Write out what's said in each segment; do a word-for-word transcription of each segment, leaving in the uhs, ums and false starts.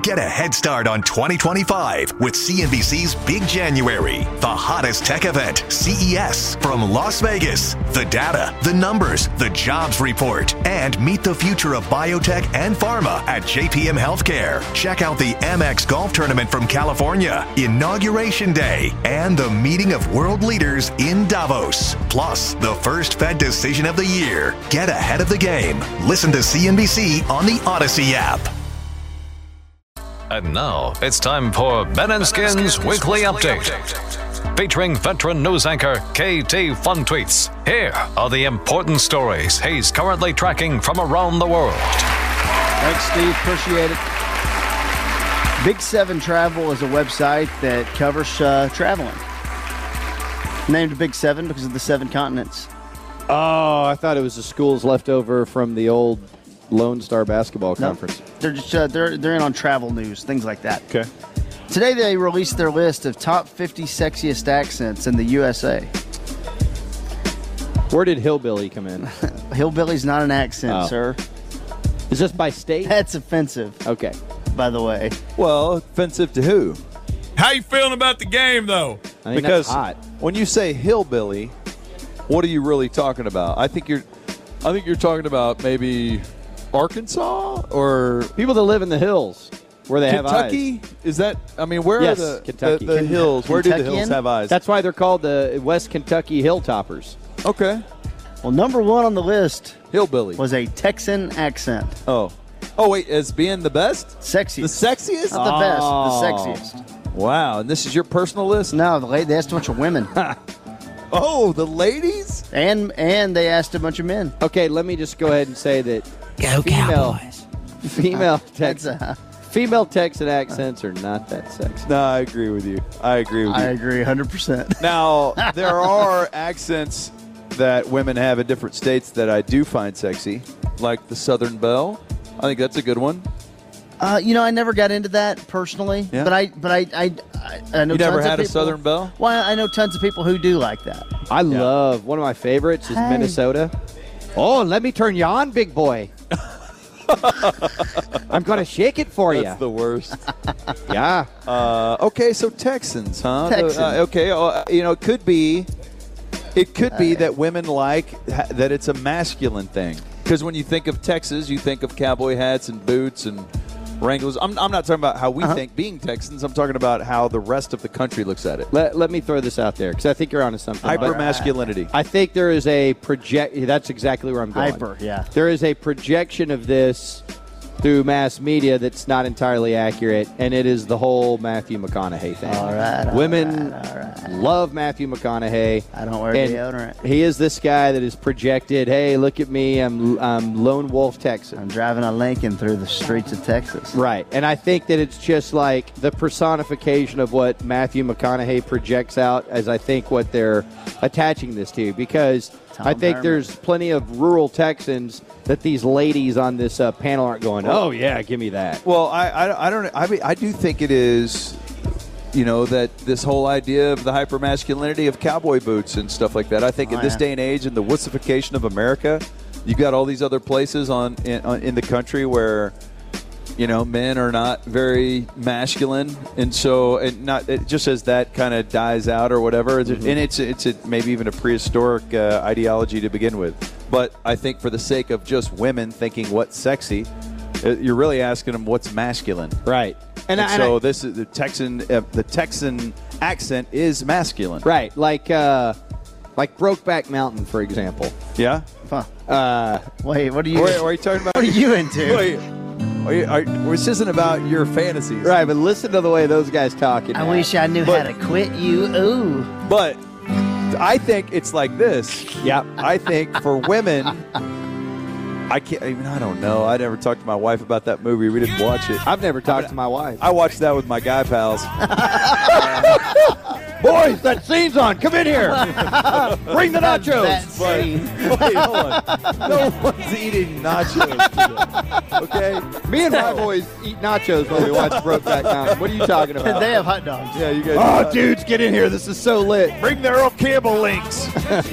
Get a head start on twenty twenty-five with C N B C's Big January, the hottest tech event, C E S, from Las Vegas. The data, the numbers, the jobs report, and meet the future of biotech and pharma at J P M Healthcare. Check out the Amex Golf Tournament from California, Inauguration Day, and the meeting of world leaders in Davos. Plus, the first Fed decision of the year. Get ahead of the game. Listen to C N B C on the Odyssey app. And now it's time for Ben and Skin's Weekly Update, featuring veteran news anchor K T Fun Tweets. Here are the important stories he's currently tracking from around the world. Thanks, Steve. Appreciate it. Big Seven Travel is a website that covers uh, traveling. Named Big Seven because of the seven continents. Oh, I thought it was the schools left over from the old Lone Star basketball No, conference. They're just uh, they're they're in on travel news, things like that. Okay. Today they released their list of top fifty sexiest accents in the U S A. Where did hillbilly come in? Hillbilly's not an accent, Oh. sir. Is this by state? That's offensive. Okay. By the way. Well, offensive to who? How you feeling about the game, though? I think Because that's hot. when you say hillbilly, what are you really talking about? I think you're, I think you're talking about maybe Arkansas or People that live in the hills where they have eyes. Kentucky. Is that? I mean, where Yes, are the Kentucky. the, the Ken- hills? Where do the hills Kentuckian? have eyes? That's why they're called the West Kentucky Hilltoppers. okay. Well, number one on the list Hillbilly. was a Texan accent. oh, oh wait, as being the best, Sexiest. the sexiest. Not the best, Oh. the sexiest. Wow, and this is your personal list? No, the lady, they asked a bunch of women. Oh, the ladies. and and they asked a bunch of men. Okay, let me just go ahead and say that Go female, female That's Texan, a, female Texan accents are not that sexy. No, I agree with you. I agree with I you. agree one hundred percent. Now, there are accents that women have in different states that I do find sexy, like the Southern Belle. I think that's a good one. Uh, you know, I never got into that personally, Yeah. but I, but I, I, I, I know You never tons of had a people- Southern Belle? Well, I know tons of people who do like that. I love, one of my favorites is Hey. Minnesota. Oh, let me turn you on, big boy. I'm going to shake it for you. That's the worst. Yeah. Uh, okay, so Texans, huh? Texans. Uh, okay, uh, you know, it could be, it could be that women like ha- that it's a masculine thing. Because when you think of Texas, you think of cowboy hats and boots and Wranglers. I'm, I'm not talking about how we Uh-huh. think being Texans. I'm talking about how the rest of the country looks at it. Let, let me throw this out there because I think you're onto something. Hyper masculinity. I think there is a project. That's exactly where I'm going. Hyper, yeah. There is a projection of this through mass media that's not entirely accurate, and it is the whole Matthew McConaughey thing. All right, all Women right, all right. love Matthew McConaughey. I don't wear and deodorant. He is this guy that is projected. Hey, look at me. I'm I'm lone wolf Texan. I'm driving a Lincoln through the streets of Texas. Right. And I think that it's just like the personification of what Matthew McConaughey projects out as I think what they're attaching this to, because Tom I think Herman. there's plenty of rural Texans that these ladies on this uh, panel aren't going, oh, yeah, give me that. Well, I, I, I don't. I mean, I do think it is. You know, that this whole idea of the hypermasculinity of cowboy boots and stuff like that. I think Oh, in this yeah. day and age, in the wussification of America, you got all these other places on in, on, in the country where, you know, men are not very masculine, and so and not it, just as that kind of dies out or whatever, Mm-hmm. and it's it's a, maybe even a prehistoric uh, ideology to begin with. But I think for the sake of just women thinking what's sexy, uh, you're really asking them what's masculine. Right. And, I- so I- this is the Texan. Uh, the Texan accent is masculine. Right. Like, uh, like Brokeback Mountain, for example. Yeah. Huh. Uh, Wait, what are you? Wait, what are you talking about? What are you into? Wait, are you, are, this isn't about your fantasies. right, but listen to the way those guys talking. I wish I knew But- how to quit you. Ooh. But I think it's like this. Yep. I think for women, I can't. I, mean, I don't know. I never talked to my wife about that movie. We didn't watch it. I've never talked to my wife. I watched that with my guy pals. Boys, that scene's on. Come in here. Bring the nachos. That scene. Wait, hold on. No one's eating nachos today. Okay? Me and my boys eat nachos when we watch Brokeback Mountain. What are you talking about? They have hot dogs. Yeah, you guys. Oh, dudes, get in here. This is so lit. Bring the Earl Campbell links.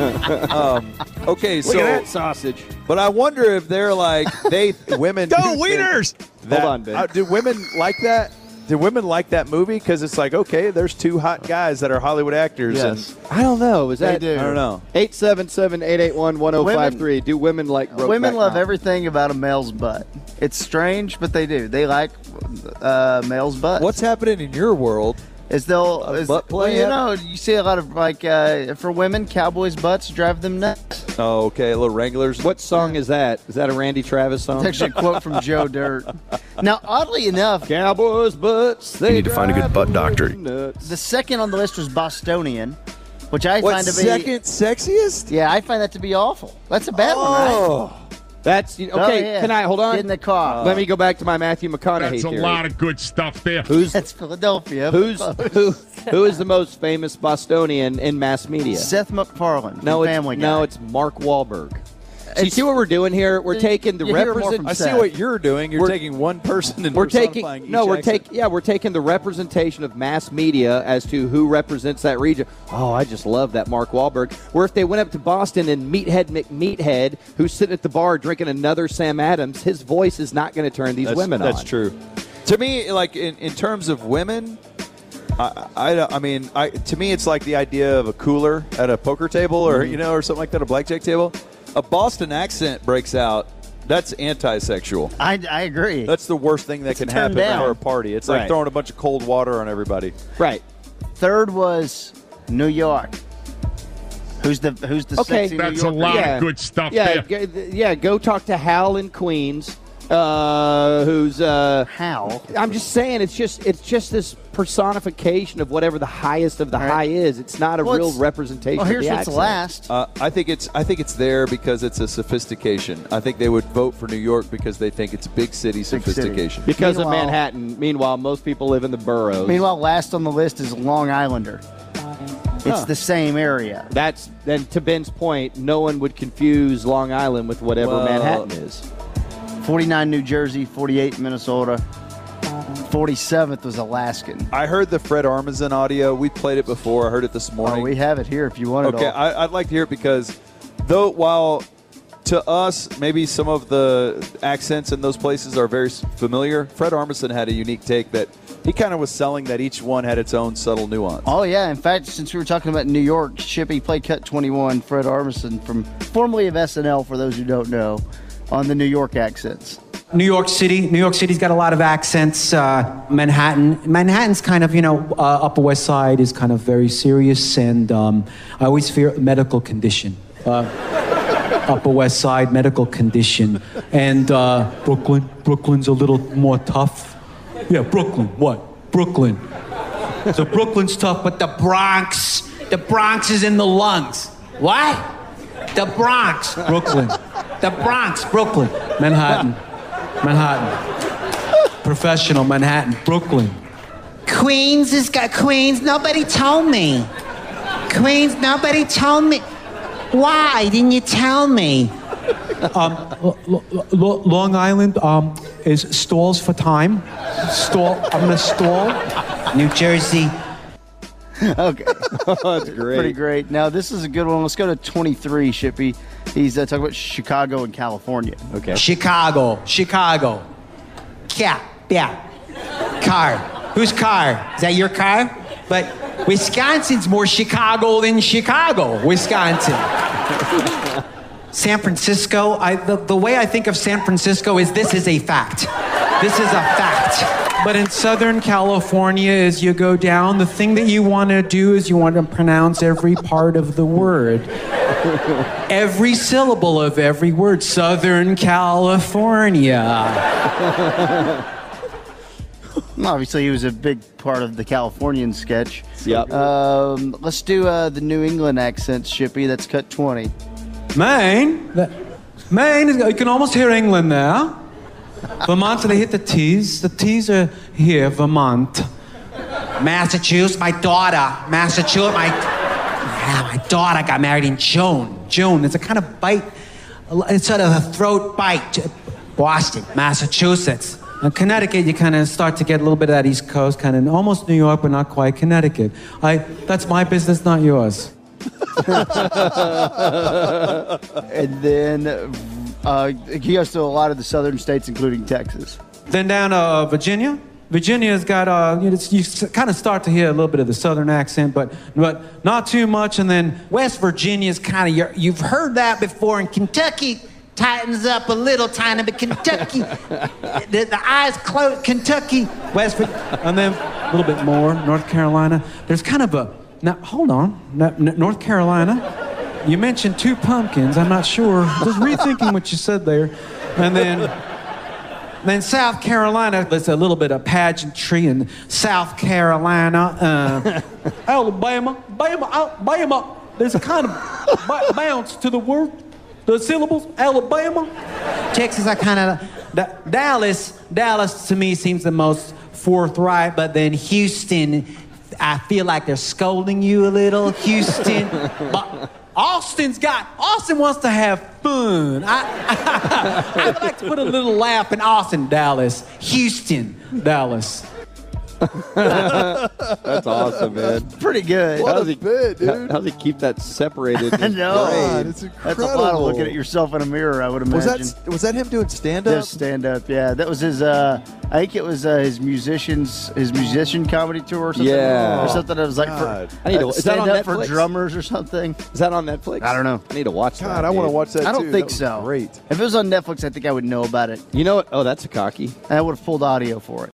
Um, okay, Look so. at that sausage. But I wonder if they're like, they, women. Go do think Wieners! that- Hold on, Ben. uh, do women like that? Do women like that movie? Because it's like, okay, there's two hot guys that are Hollywood actors. Yes. I don't know. Is that? They do. And I don't know. eight seven seven, eight eight one, one oh five three. Do women like Brokeback Women love Mountain? everything about a male's butt. It's strange, but they do. They like uh, male's butts. What's happening in your world? Is they'll A is, butt well, play you hap- know, you see a lot of like uh, for women, cowboys' butts drive them nuts. Oh, okay, a little Wranglers. What song is that? Is that a Randy Travis song? It's actually a quote from Joe Dirt. Now, oddly enough, Cowboys' butts. They You need to find a good drive butt them doctor. nuts. the second on the list was Bostonian, which I What, find to be second sexiest? yeah, I find that to be awful. That's a bad one, right? Oh. That's you know, Oh, okay. yeah. Can I hold on? Get in the car. Let me go back to my Matthew McConaughey That's a theory. lot of good stuff there. Who's That's Philadelphia. who's who? Who is the most famous Bostonian in mass media? Seth MacFarlane. No, from it's Family Guy. no, it's Mark Wahlberg. So you It's- see what we're doing here? We're You- taking the you hear more represent. from I see Seth. what you're doing. You're We're- taking one person and We're taking personifying no, each we're accent. taking yeah, we're taking the representation of mass media as to who represents that region. Oh, I just love that Mark Wahlberg. Where if they went up to Boston and Meathead McMeathead, who's sitting at the bar drinking another Sam Adams, his voice is not going to turn these That's, women that's on. true. To me, like in, in terms of women, I, I, I mean, I, to me, it's like the idea of a cooler at a poker table, or Mm-hmm. you know, or something like that, a blackjack table. A Boston accent breaks out. That's anti-sexual. I, I agree. That's the worst thing that It's can a turn happen down. for a party. It's like Right. throwing a bunch of cold water on everybody. Right. Third was New York. Who's the Who's the Okay. sexy That's New a Yorker? lot Yeah. of good stuff Yeah, there. g- yeah. Go talk to Hal in Queens, uh, who's. Uh, How? I'm just saying, it's just it's just this personification of whatever the highest of the All right. high is. It's not a Well, real it's- representation. Well, here's of the what's accent. last. Uh, I think it's I think it's there because it's a sophistication. I think they would vote for New York because they think it's big city city. sophistication. Because of Meanwhile- Manhattan. Meanwhile, most people live in the boroughs. Meanwhile, last on the list is Long Islander. It's Huh. the same area. That's then to Ben's point. No one would confuse Long Island with whatever Well- Manhattan is. forty-nine New Jersey, forty-eight Minnesota, forty-seventh was Alaskan. I heard the Fred Armisen audio. We played it before. I heard it this Oh, morning. we have it here if you want it Okay, all. I, I'd like to hear it because, though, while to us maybe some of the accents in those places are very s- familiar, Fred Armisen had a unique take that he kind of was selling that each one had its own subtle nuance. Oh, yeah. In fact, since we were talking about New York, Shippy played Cut twenty-one, Fred Armisen, from formerly of S N L, for those who don't know, on the New York accents. New York City. New York City's got a lot of accents. Uh, Manhattan. Manhattan's kind of, you know, uh, Upper West Side is kind of very serious, and um, I always fear medical condition. Uh, Upper West Side medical condition, and uh, Brooklyn. Brooklyn's a little more tough. Yeah, Brooklyn. What? Brooklyn. So Brooklyn's tough, but the Bronx. The Bronx is in the lungs. What? The Bronx. Brooklyn. The Bronx. Brooklyn. Manhattan. Manhattan. Professional Manhattan. Brooklyn. Queens has got Queens. Nobody told me. Queens, nobody told me. Why didn't you tell me? Um, L- L- L- Long Island um, is stalls for time. Stall. I'm gonna stall. New Jersey. Okay. That's great. Pretty great. Now, this is a good one. Let's go to twenty-three, Shippy. He's uh, talking about Chicago and California. Okay. Chicago. Chicago. Yeah, yeah. Car. Whose car? Is that your car? But Wisconsin's more Chicago than Chicago. Wisconsin. San Francisco. I, the, the way I think of San Francisco is this is a fact. This is a fact. But in Southern California, as you go down, the thing that you want to do is you want to pronounce every part of the word. Every syllable of every word. Southern California. Obviously, he was a big part of the Californian sketch. Yep. Um, let's do uh, the New England accent, Shippy. That's cut twenty. Maine, that, Maine, is, you can almost hear England there. Vermont, they hit the T's. The T's are here, Vermont. Massachusetts, my daughter. Massachusetts, my, yeah, my daughter got married in June. June, it's a kind of bite, it's sort of a throat bite. Boston, Massachusetts. And Connecticut, you kind of start to get a little bit of that East Coast, kind of almost New York, but not quite Connecticut. I, that's my business, not yours. And then uh, he goes to a lot of the southern states, including Texas. Then down to uh, Virginia. Virginia's got, uh, you, know, you kind of start to hear a little bit of the southern accent, but but not too much. And then West Virginia's kind of, your, you've heard that before. In Kentucky, tightens up a little tiny bit. Kentucky, the, the eyes closed. Kentucky, West Virginia. And then a little bit more, North Carolina. There's kind of a, now hold on, now, North Carolina. You mentioned two pumpkins. I'm not sure. Just rethinking what you said there. And then... Then South Carolina, there's a little bit of pageantry in South Carolina. Uh, Alabama, Bama, Alabama. There's a kind of b- bounce to the word, the syllables. Alabama. Texas, I kind of, D- Dallas, Dallas to me seems the most forthright, but then Houston, I feel like they're scolding you a little. Houston, but Austin's got, Austin wants to have fun. I, I, I would like to put a little laugh in Austin, Dallas. Houston, Dallas. That's awesome, man. Pretty good. What How's a he, bit, dude. how- How's he keep that separated? I know. God, it's That's incredible. a lot of looking at yourself in a mirror, I would Was imagine. that was that him doing stand up? Just stand up, yeah. That was his. Uh, I think it was uh, his musicians, his musician comedy tour or something. Yeah. or something that was like God. for I need to- uh, is that stand on up for Netflix? drummers or something. Is that on Netflix? I don't know. I need to watch that. God, I want to dude. watch that I don't too. think That was so. Great. If it was on Netflix, I think I would know about it. You know what? Oh, that's a cocky. And I would have pulled audio for it.